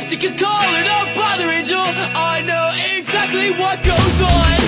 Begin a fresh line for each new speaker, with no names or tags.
music is calling, don't bother, angel. I know exactly what goes on.